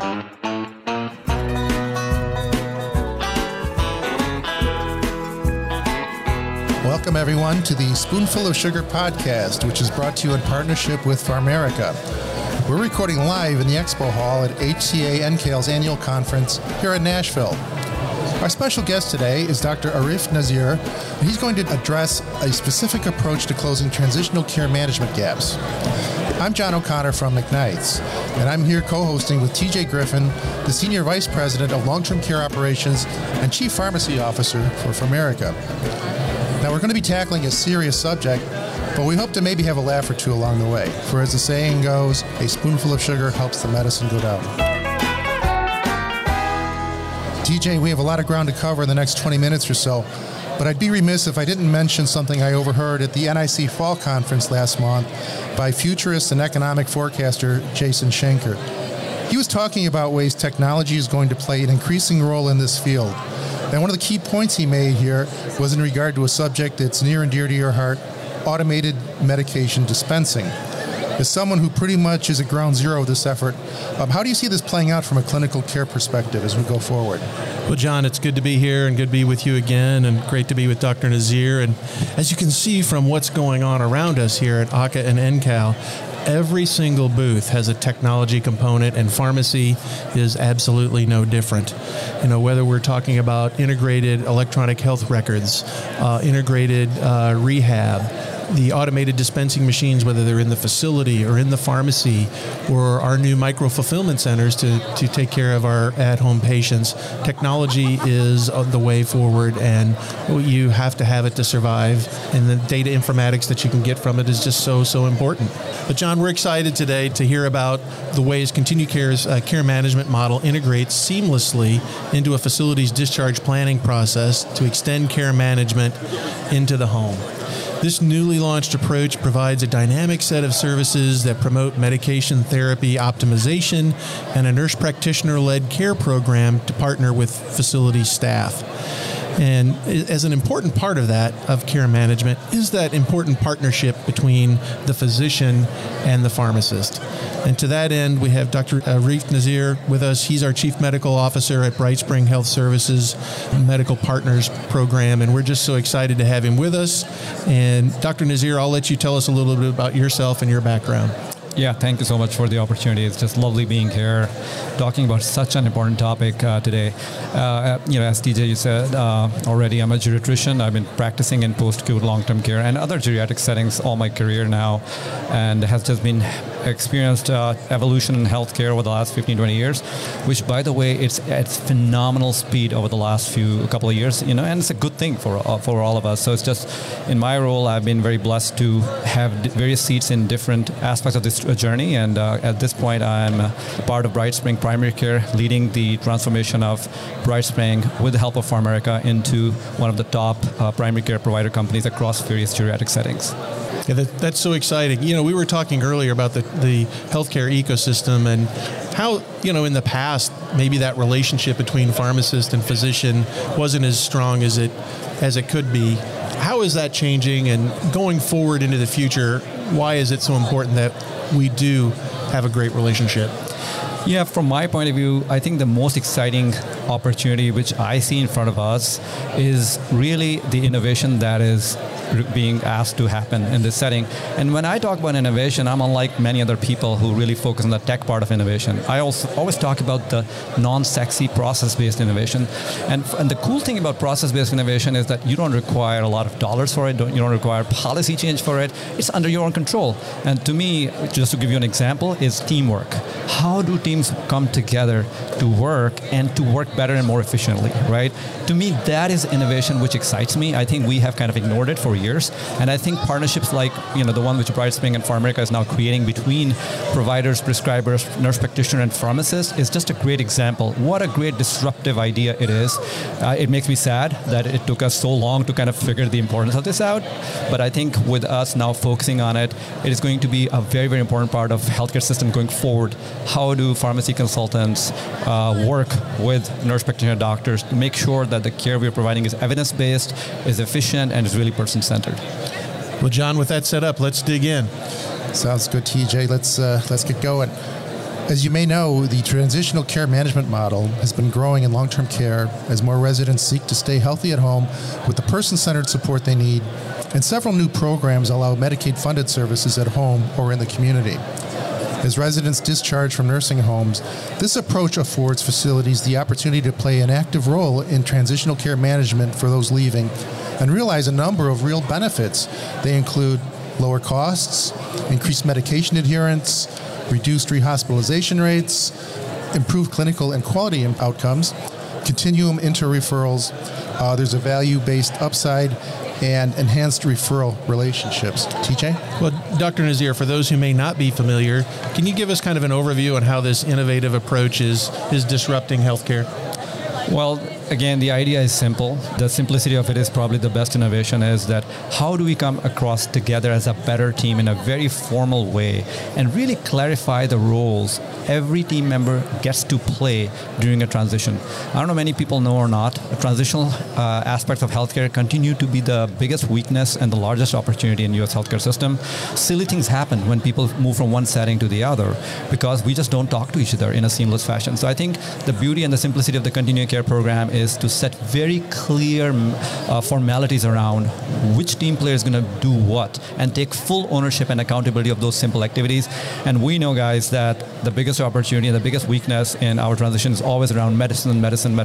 Welcome, everyone, to the Spoonful of Sugar podcast, which is brought to you in partnership with PharMerica. We're recording live in the Expo Hall at HCA NCAL's annual conference here in Nashville. Our special guest today is Dr. Arif Nazir, and he's going to address a specific approach to closing transitional care management gaps. I'm John O'Connor from McKnight's, and I'm here co-hosting with TJ Griffin, the Senior Vice President of Long-Term Care Operations and Chief Pharmacy Officer for PharMerica. Now, we're going to be tackling a serious subject, but we hope to maybe have a laugh or two along the way. For as the saying goes, a spoonful of sugar helps the medicine go down. TJ, we have a lot of ground to cover in the next 20 minutes or so, but I'd be remiss if I didn't mention something I overheard at the NIC Fall Conference last month by futurist and economic forecaster Jason Schenker. He was talking about ways technology is going to play an increasing role in this field. And one of the key points he made here was in regard to a subject that's near and dear to your heart, automated medication dispensing. As someone who pretty much is at ground zero of this effort, how do you see this playing out from a clinical care perspective as we go forward? Well, John, it's good to be here and good to be with you again, and great to be with Dr. Nazir. And as you can see from what's going on around us here at ACA and NCAL, every single booth has a technology component, and pharmacy is absolutely no different. You know, whether we're talking about integrated electronic health records, integrated rehab, the automated dispensing machines, whether they're in the facility or in the pharmacy, or our new micro-fulfillment centers to take care of our at-home patients. Technology is the way forward, and you have to have it to survive, and the data informatics that you can get from it is just so important. But John, we're excited today to hear about the ways Continue Care's care management model integrates seamlessly into a facility's discharge planning process to extend care management into the home. This newly launched approach provides a dynamic set of services that promote medication therapy optimization and a nurse practitioner-led care program to partner with facility staff. And as an important part of that, of care management, is that important partnership between the physician and the pharmacist. And to that end, we have Dr. Arif Nazir with us. He's our Chief Medical Officer at BrightSpring Health Services Medical Partners Program, and we're just so excited to have him with us. And Dr. Nazir, I'll let you tell us a little bit about yourself and your background. Yeah, thank you so much for the opportunity. It's just lovely being here, talking about such an important topic today. As TJ you said already, I'm a geriatrician. I've been practicing in post-acute long-term care and other geriatric settings all my career now, and has just been experienced evolution in healthcare over the last 15-20 years, which, by the way, it's at phenomenal speed over the last couple of years, and it's a good thing for all of us. So it's just, in my role, I've been very blessed to have various seats in different aspects of this journey, and at this point, I'm a part of BrightSpring Primary Care, leading the transformation of BrightSpring with the help of PharMerica into one of the top primary care provider companies across various geriatric settings. Yeah, that's so exciting. We were talking earlier about the healthcare ecosystem and how, in the past, maybe that relationship between pharmacist and physician wasn't as strong as it could be. How is that changing, and going forward into the future, why is it so important that we do have a great relationship? Yeah, from my point of view, I think the most exciting opportunity which I see in front of us is really the innovation that is being asked to happen in this setting. And when I talk about innovation, I'm unlike many other people who really focus on the tech part of innovation. I also always talk about the non-sexy process-based innovation. And the cool thing about process-based innovation is that you don't require a lot of dollars for it. You don't require policy change for it. It's under your own control. And to me, just to give you an example, is teamwork. How do teams come together to work and to work better and more efficiently, right? To me, that is innovation which excites me. I think we have kind of ignored it for years. And I think partnerships like, the one which BrightSpring and PharMerica is now creating between providers, prescribers, nurse practitioner, and pharmacists is just a great example. What a great disruptive idea it is. It makes me sad that it took us so long to kind of figure the importance of this out. But I think with us now focusing on it, it is going to be a very, very important part of healthcare system going forward. How do pharmacy consultants work with nurse practitioner doctors to make sure that the care we're providing is evidence-based, is efficient, and is really person-centered? Well, John, with that set up, let's dig in. Sounds good, TJ. Let's get going. As you may know, the transitional care management model has been growing in long-term care as more residents seek to stay healthy at home with the person-centered support they need, and several new programs allow Medicaid-funded services at home or in the community. As residents discharge from nursing homes, this approach affords facilities the opportunity to play an active role in transitional care management for those leaving and realize a number of real benefits. They include lower costs, increased medication adherence, reduced rehospitalization rates, improved clinical and quality outcomes, continuum inter-referrals, there's a value-based upside, and enhanced referral relationships. TJ? Well, Dr. Nazir, for those who may not be familiar, can you give us kind of an overview on how this innovative approach is disrupting healthcare? Well, again, the idea is simple. The simplicity of it is probably the best innovation, is that how do we come across together as a better team in a very formal way and really clarify the roles every team member gets to play during a transition. I don't know many people know or not, transitional aspects of healthcare continue to be the biggest weakness and the largest opportunity in U.S. healthcare system. Silly things happen when people move from one setting to the other because we just don't talk to each other in a seamless fashion. So I think the beauty and the simplicity of the continuing care program is to set very clear formalities around which team player is going to do what and take full ownership and accountability of those simple activities. And we know, guys, that the biggest opportunity and the biggest weakness in our transition is always around medicine.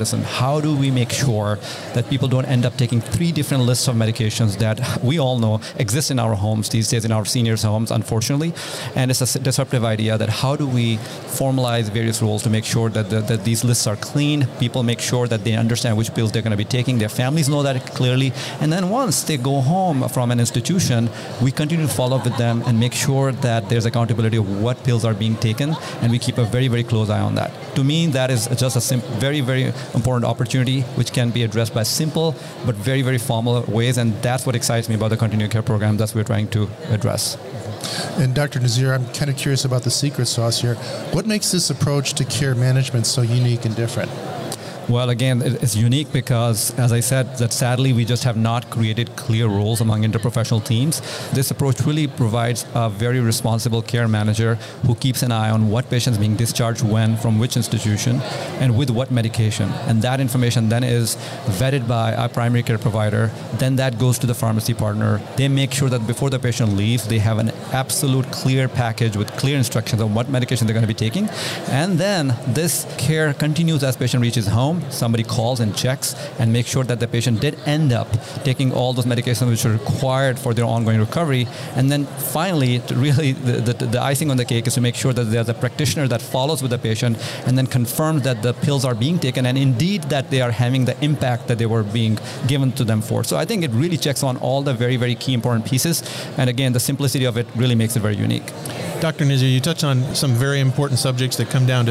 How do we make sure that people don't end up taking 3 different lists of medications that we all know exist in our homes these days, in our seniors' homes, unfortunately? And it's a disruptive idea that how do we formalize various roles to make sure that these lists are clean, people make sure that they understand which pills they're going to be taking, their families know that clearly, and then once they go home from an institution, we continue to follow up with them and make sure that there's accountability of what pills are being taken, and we keep a very, very close eye on that. To me, that is just a very, very important opportunity which can be addressed by simple but very, very formal ways, and that's what excites me about the continuing care program that we're trying to address. And Dr. Nazir, I'm kind of curious about the secret sauce here. What makes this approach to care management so unique and different? Well, again, it's unique because, as I said, that sadly we just have not created clear roles among interprofessional teams. This approach really provides a very responsible care manager who keeps an eye on what patients being discharged when, from which institution, and with what medication. And that information then is vetted by our primary care provider. Then that goes to the pharmacy partner. They make sure that before the patient leaves, they have an absolute clear package with clear instructions on what medication they're going to be taking. And then this care continues as patient reaches home. Somebody calls and checks and makes sure that the patient did end up taking all those medications which are required for their ongoing recovery. And then finally, really the icing on the cake is to make sure that there's a practitioner that follows with the patient and then confirms that the pills are being taken and indeed that they are having the impact that they were being given to them for. So I think it really checks on all the very, very key important pieces. And again, the simplicity of it really makes it very unique. Dr. Nazir, you touched on some very important subjects that come down to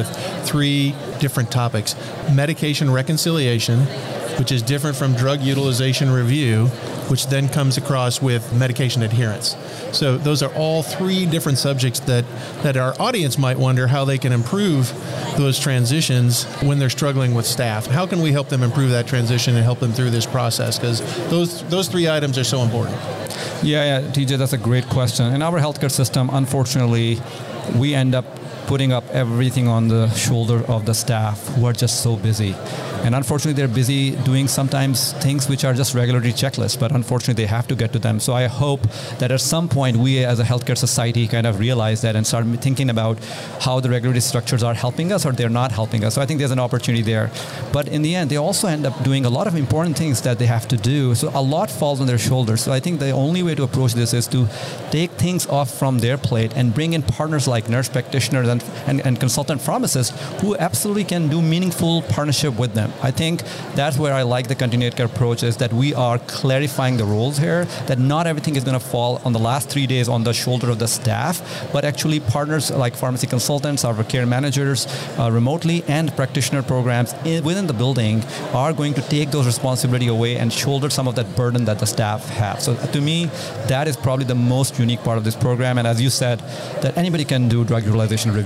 3 different topics. Medication reconciliation, which is different from drug utilization review, which then comes across with medication adherence. So those are all 3 different subjects that our audience might wonder how they can improve those transitions when they're struggling with staff. How can we help them improve that transition and help them through this process? Because those 3 items are so important. Yeah, TJ, that's a great question. In our healthcare system, unfortunately, we end up putting up everything on the shoulder of the staff who are just so busy. And unfortunately, they're busy doing sometimes things which are just regulatory checklists, but unfortunately, they have to get to them. So I hope that at some point, we as a healthcare society kind of realize that and start thinking about how the regulatory structures are helping us or they're not helping us. So I think there's an opportunity there. But in the end, they also end up doing a lot of important things that they have to do. So a lot falls on their shoulders. So I think the only way to approach this is to take things off from their plate and bring in partners like nurse practitioners and consultant pharmacists who absolutely can do meaningful partnership with them. I think that's where I like the continued care approach, is that we are clarifying the roles here, that not everything is going to fall on the last 3 days on the shoulder of the staff, but actually partners like pharmacy consultants, our care managers remotely, and practitioner programs within the building are going to take those responsibility away and shoulder some of that burden that the staff have. So to me, that is probably the most unique part of this program. And as you said, that anybody can do drug utilization review.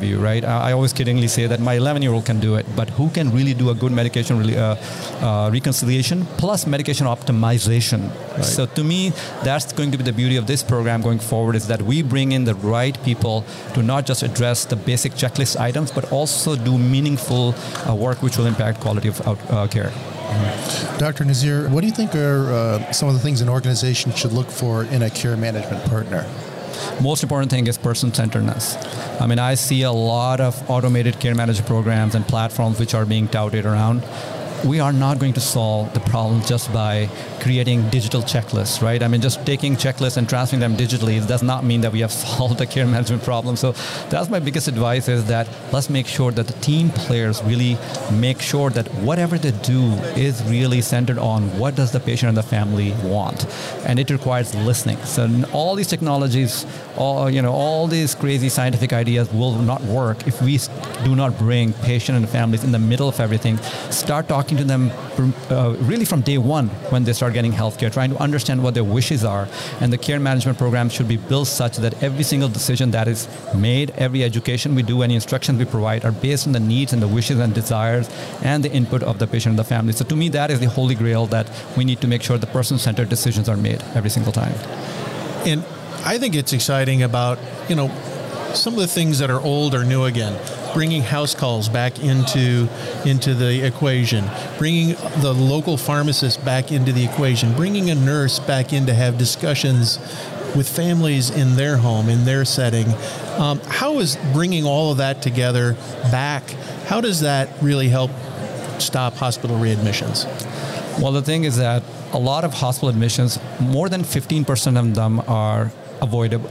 of view, right? I always kiddingly say that my 11-year-old can do it, but who can really do a good medication reconciliation plus medication optimization? Right. So to me, that's going to be the beauty of this program going forward, is that we bring in the right people to not just address the basic checklist items, but also do meaningful work which will impact quality of care. Dr. Nazir, what do you think are some of the things an organization should look for in a care management partner? Most important thing is person-centeredness. I mean, I see a lot of automated care management programs and platforms which are being touted around. We are not going to solve the problem just by creating digital checklists, right? I mean, just taking checklists and transferring them digitally does not mean that we have solved the care management problem. So that's my biggest advice, is that let's make sure that the team players really make sure that whatever they do is really centered on what does the patient and the family want. And it requires listening. So all these technologies, all these crazy scientific ideas will not work if we do not bring patient and families in the middle of everything. Start talking to them really from day one when they start getting healthcare, trying to understand what their wishes are. And the care management program should be built such that every single decision that is made, every education we do, any instructions we provide are based on the needs and the wishes and desires and the input of the patient and the family. So to me, that is the holy grail that we need to make sure the person-centered decisions are made every single time. And I think it's exciting about, some of the things that are old are new again. Bringing house calls back into the equation, bringing the local pharmacist back into the equation, bringing a nurse back in to have discussions with families in their home, in their setting. How is bringing all of that together back, how does that really help stop hospital readmissions? Well, the thing is that a lot of hospital admissions, more than 15% of them are avoidable.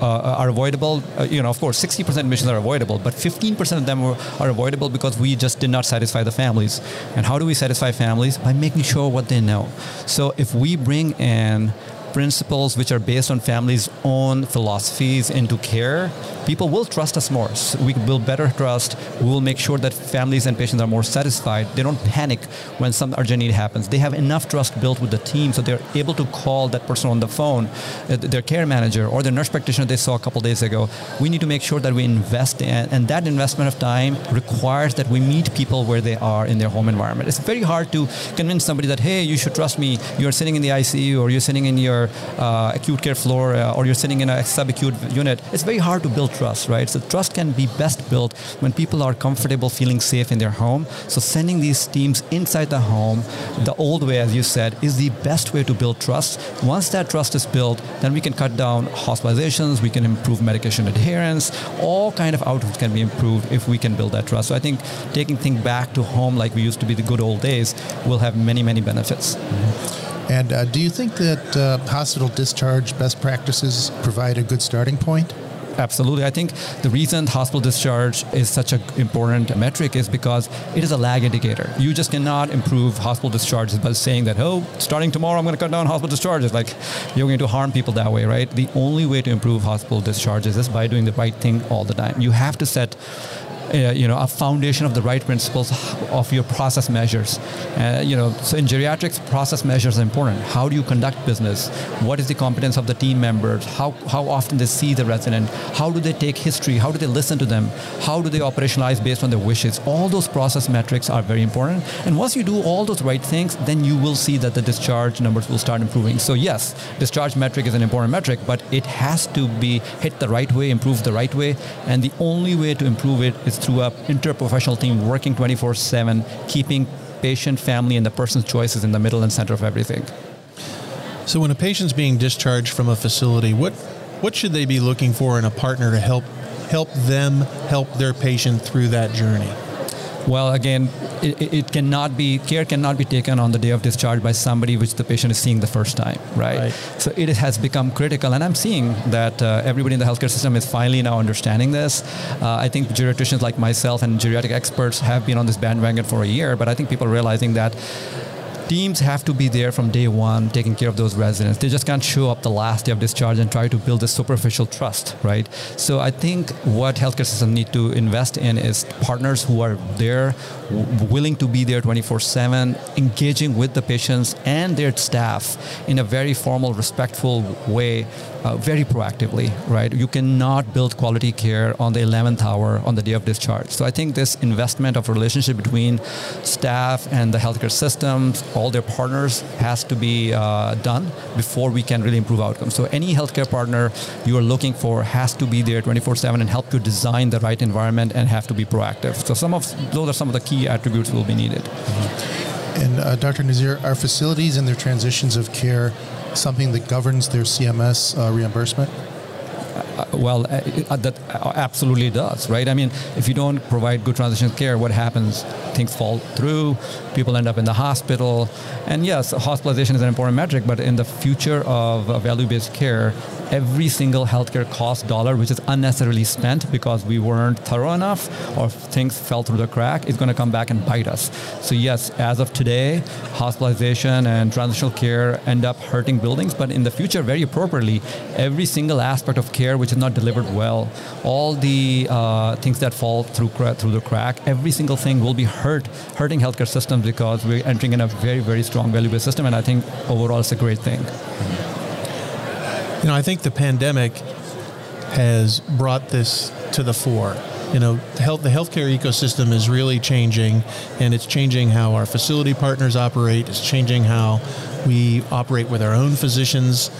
Of course, 60% admissions are avoidable, but 15% of them are avoidable because we just did not satisfy the families. And how do we satisfy families? By making sure what they know. So if we bring in principles which are based on families' own philosophies into care, people will trust us more. So we will better trust. We will make sure that families and patients are more satisfied. They don't panic when some urgent need happens. They have enough trust built with the team, so they're able to call that person on the phone, their care manager or their nurse practitioner they saw a couple days ago. We need to make sure that we invest in, and that investment of time requires that we meet people where they are in their home environment. It's very hard to convince somebody that, hey, you should trust me. You're sitting in the ICU, or you're sitting in your acute care floor, or you're sitting in a subacute unit. It's very hard to build trust, right? So trust can be best built when people are comfortable, feeling safe in their home. So sending these teams inside the home, the old way, as you said, is the best way to build trust. Once that trust is built, then we can cut down hospitalizations, we can improve medication adherence, all kind of outcomes can be improved if we can build that trust. So I think taking things back to home like we used to be the good old days will have many, many benefits. Mm-hmm. And do you think that hospital discharge best practices provide a good starting point? Absolutely. I think the reason hospital discharge is such an important metric is because it is a lag indicator. You just cannot improve hospital discharges by saying that, starting tomorrow I'm going to cut down hospital discharges. Like, you're going to harm people that way, right? The only way to improve hospital discharges is by doing the right thing all the time. You have to set a foundation of the right principles of your process measures. So in geriatrics, process measures are important. How do you conduct business? What is the competence of the team members? How often they see the resident? How do they take history? How do they listen to them? How do they operationalize based on their wishes? All those process metrics are very important. And once you do all those right things, then you will see that the discharge numbers will start improving. So yes, discharge metric is an important metric, but it has to be hit the right way, improved the right way. And the only way to improve it is through an interprofessional team working 24/7, keeping patient, family, and the person's choices in the middle and center of everything. So when a patient's being discharged from a facility, what should they be looking for in a partner to help them help their patient through that journey? Well, again, care cannot be taken on the day of discharge by somebody which the patient is seeing the first time, right? So it has become critical, and I'm seeing that everybody in the healthcare system is finally now understanding this. I think geriatricians like myself and geriatric experts have been on this bandwagon for a year, but I think people are realizing that teams have to be there from day one, taking care of those residents. They just can't show up the last day of discharge and try to build a superficial trust, right? So I think what healthcare systems need to invest in is partners who are there, willing to be there 24/7, engaging with the patients and their staff in a very formal, respectful way, very proactively, right? You cannot build quality care on the 11th hour on the day of discharge. So I think this investment of relationship between staff and the healthcare systems, all their partners, has to be done before we can really improve outcomes. So any healthcare partner you are looking for has to be there 24/7 and help you design the right environment and have to be proactive. So those are some of the key attributes will be needed. And Dr. Nazir, are facilities and their transitions of care something that governs their CMS reimbursement? That absolutely does, right? I mean, if you don't provide good transition care, what happens? Things fall through, people end up in the hospital. And yes, hospitalization is an important metric, but in the future of value-based care, every single healthcare cost dollar, which is unnecessarily spent because we weren't thorough enough or things fell through the crack, is going to come back and bite us. So yes, as of today, hospitalization and transitional care end up hurting buildings, but in the future, very appropriately, every single aspect of care which is not delivered well, all the things that fall through the crack, every single thing will be hurting healthcare systems because we're entering in a very, very strong value-based system, and I think overall it's a great thing. I think the pandemic has brought this to the fore. The healthcare ecosystem is really changing, and it's changing how our facility partners operate. It's changing how we operate with our own physicians.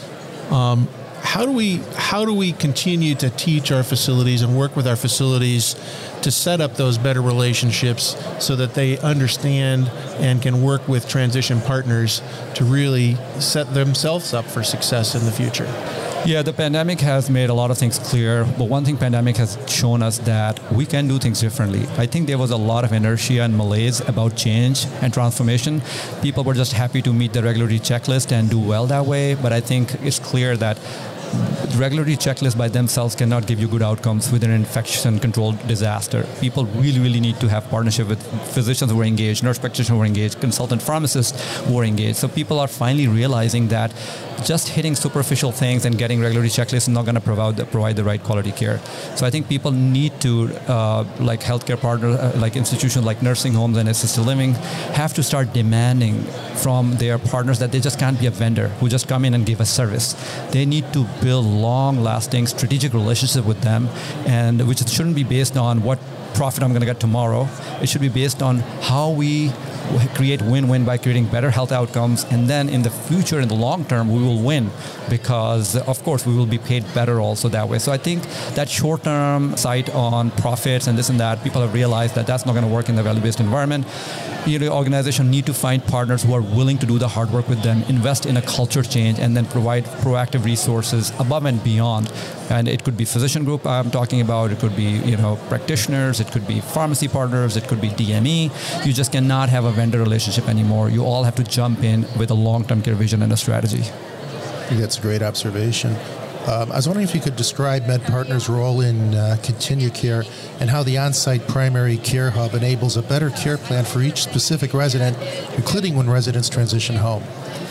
How do we continue to teach our facilities and work with our facilities to set up those better relationships so that they understand and can work with transition partners to really set themselves up for success in the future? Yeah, the pandemic has made a lot of things clear, but one thing pandemic has shown us that we can do things differently. I think there was a lot of inertia and malaise about change and transformation. People were just happy to meet the regulatory checklist and do well that way, but I think it's clear that regulatory checklists by themselves cannot give you good outcomes with an infection control disaster. People really, really need to have partnership with physicians who are engaged, nurse practitioners who are engaged, consultant pharmacists who are engaged. So people are finally realizing that just hitting superficial things and getting regulatory checklists is not going to provide the right quality care. So I think people need to, like healthcare partners, like institutions like nursing homes and assisted living, have to start demanding from their partners that they just can't be a vendor who just come in and give a service. They need to build long-lasting strategic relationship with them, and which shouldn't be based on what profit I'm going to get tomorrow. It should be based on how we create win-win by creating better health outcomes, and then in the future, in the long term, we will win because, of course, we will be paid better also that way. So I think that short-term sight on profits and this and that, people have realized that that's not going to work in the value-based environment. Organizations need to find partners who are willing to do the hard work with them, invest in a culture change, and then provide proactive resources above and beyond. And it could be physician group I'm talking about, it could be practitioners, it could be pharmacy partners, it could be DME. You just cannot have a vendor relationship anymore. You all have to jump in with a long-term care vision and a strategy. I think that's a great observation. I was wondering if you could describe MedPartner's role in Continue Care and how the on-site primary care hub enables a better care plan for each specific resident, including when residents transition home.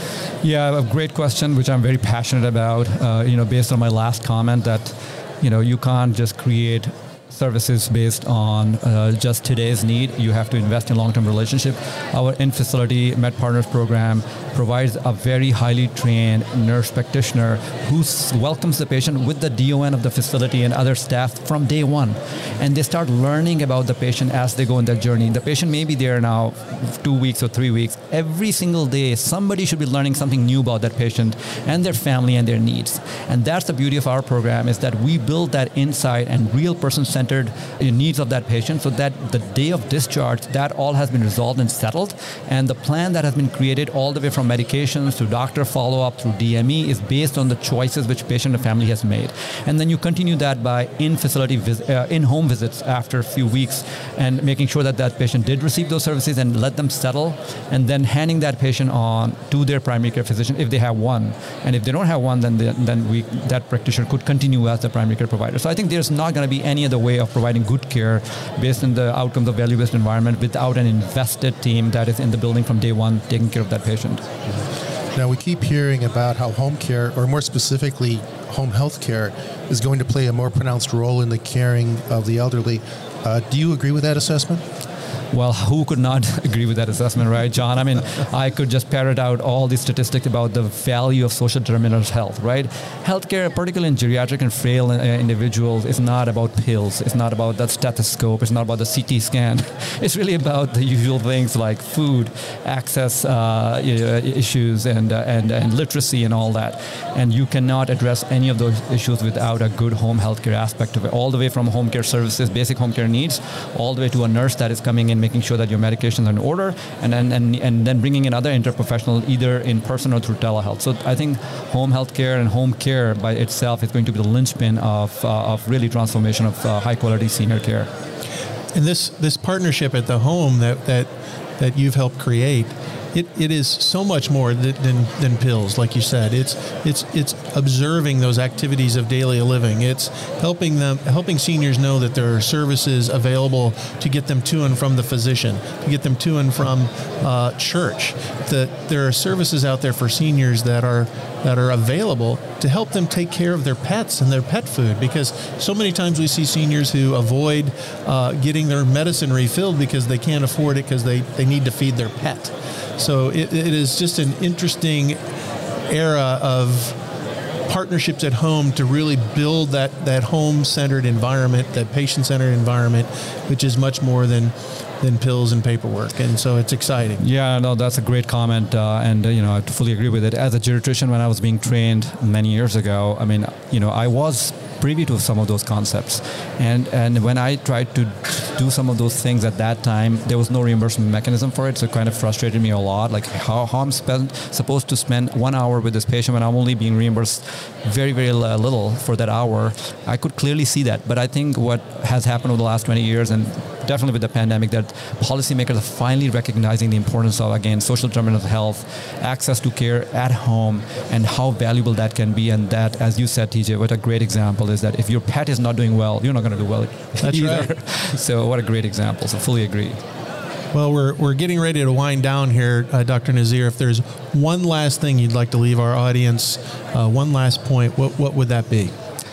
Yeah, a great question, which I'm very passionate about. Based on my last comment that, you can't just create services based on just today's need. You have to invest in long-term relationship. Our in-facility MedPartners program provides a very highly trained nurse practitioner who welcomes the patient with the DON of the facility and other staff from day one. And they start learning about the patient as they go in their journey. The patient may be there now 2 weeks or 3 weeks. Every single day, somebody should be learning something new about that patient and their family and their needs. And that's the beauty of our program, is that we build that insight and real person-centered needs of that patient, so that the day of discharge, that all has been resolved and settled. And the plan that has been created all the way from medications to doctor follow-up through DME is based on the choices which patient and family has made. And then you continue that by in-home visits after a few weeks, and making sure that that patient did receive those services and let them settle, and then handing that patient on to their primary care physician if they have one. And if they don't have one, then that practitioner could continue as the primary care provider. So I think there's not going to be any other way of providing good care based on the outcomes of value-based environment without an invested team that is in the building from day one taking care of that patient. Now, we keep hearing about how home care, or more specifically home health care, is going to play a more pronounced role in the caring of the elderly. Do you agree with that assessment? Well, who could not agree with that assessment, right, John? I mean, I could just parrot out all these statistics about the value of social determinants of health, right? Healthcare, particularly in geriatric and frail individuals, is not about pills. It's not about that stethoscope. It's not about the CT scan. It's really about the usual things like food, access issues, and literacy and all that. And you cannot address any of those issues without a good home healthcare aspect of it, all the way from home care services, basic home care needs, all the way to a nurse that is coming in, making sure that your medications are in order, and then bringing in other interprofessionals, either in person or through telehealth. So I think home health care and home care by itself is going to be the linchpin of really transformation of high quality senior care. And this partnership at the home that you've helped create, it is so much more than pills, like you said. It's observing those activities of daily living. It's helping seniors know that there are services available to get them to and from the physician, to get them to and from church. That there are services out there for seniors that are available to help them take care of their pets and their pet food, because so many times we see seniors who avoid getting their medicine refilled because they can't afford it because they need to feed their pet. So it is just an interesting era of partnerships at home to really build that home-centered environment, that patient-centered environment, which is much more than pills and paperwork. And so it's exciting. Yeah, no, that's a great comment. And I fully agree with it. As a geriatrician, when I was being trained many years ago, I mean, I was privy to some of those concepts. And when I tried to do some of those things at that time, there was no reimbursement mechanism for it. So it kind of frustrated me a lot. Like how I'm supposed to spend 1 hour with this patient when I'm only being reimbursed very, very little for that hour. I could clearly see that. But I think what has happened over the last 20 years, and definitely with the pandemic, that policymakers are finally recognizing the importance of, again, social determinants of health, access to care at home, and how valuable that can be. And that, as you said, TJ, what a great example is that if your pet is not doing well, you're not going to do well That's either. Right. So what a great example. So fully agree. Well, we're getting ready to wind down here, Dr. Nazir. If there's one last thing you'd like to leave our audience, one last point, what would that be?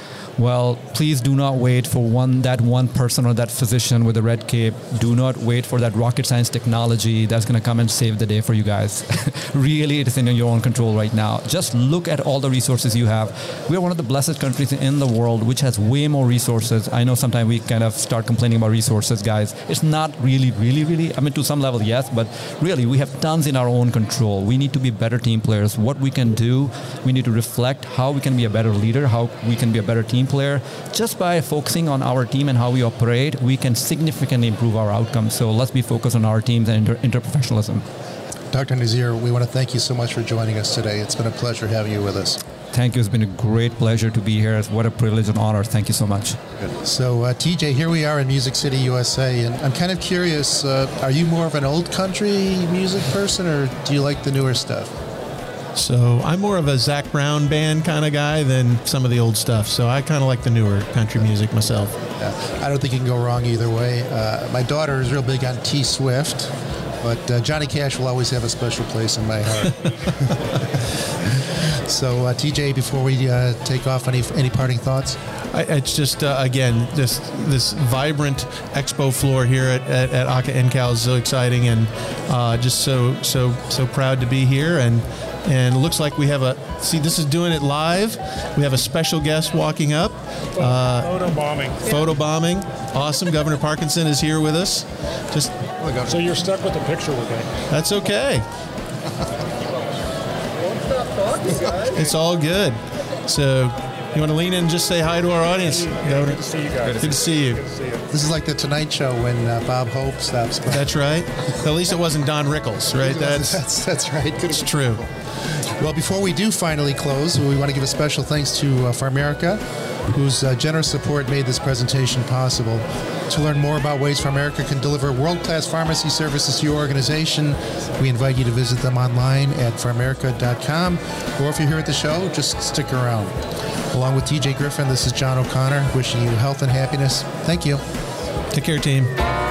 Well, please do not wait for that one person or that physician with a red cape. Do not wait for that rocket science technology that's going to come and save the day for you guys. Really, it is in your own control right now. Just look at all the resources you have. We are one of the blessed countries in the world which has way more resources. I know sometimes we kind of start complaining about resources, guys. It's not really, I mean, to some level, yes, but really, we have tons in our own control. We need to be better team players. What we can do, we need to reflect how we can be a better leader, how we can be a better team player. Just by focusing on our team and how we operate, we can significantly improve our outcomes. So let's be focused on our teams and interprofessionalism. Dr. Nazir, we want to thank you so much for joining us today. It's been a pleasure having you with us. Thank you. It's been a great pleasure to be here. What a privilege and honor. Thank you so much. Good. So, TJ, here we are in Music City, USA, and I'm kind of curious, are you more of an old country music person, or do you like the newer stuff? So I'm more of a Zac Brown band kind of guy than some of the old stuff. So I kind of like the newer country music myself. Yeah, I don't think you can go wrong either way. My daughter is real big on T Swift, but Johnny Cash will always have a special place in my heart. So, TJ, before we take off, any parting thoughts? It's just, again, this vibrant expo floor here at ACA NCAL is so exciting, and just so proud to be here. And it looks like we have this is doing it live. We have a special guest walking up. Photo bombing. Awesome. Governor Parkinson is here with us. So you're stuck with the picture with me. That's okay. It's all good. So you want to lean in and just say hi to our audience? Good to see you guys. Good to see you. This is like the Tonight Show when Bob Hope stops by. That's right. At least it wasn't Don Rickles, right? That's right. It's true. Well, before we do finally close, we want to give a special thanks to PharMerica, whose generous support made this presentation possible. To learn more about ways PharMerica can deliver world-class pharmacy services to your organization, we invite you to visit them online at pharmerica.com, or if you're here at the show, just stick around. Along with TJ Griffin, this is John O'Connor, wishing you health and happiness. Thank you. Take care, team.